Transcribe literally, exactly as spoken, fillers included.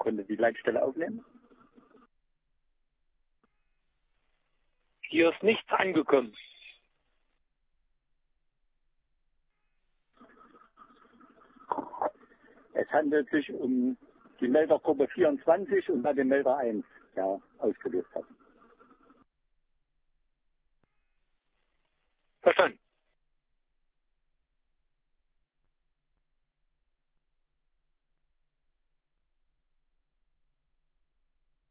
konnte die Leitstelle aufnehmen. Hier ist nichts angekommen. Es handelt sich um die Meldergruppe vierundzwanzig und dann den Melder eins, der ausgelöst hat. Verstanden.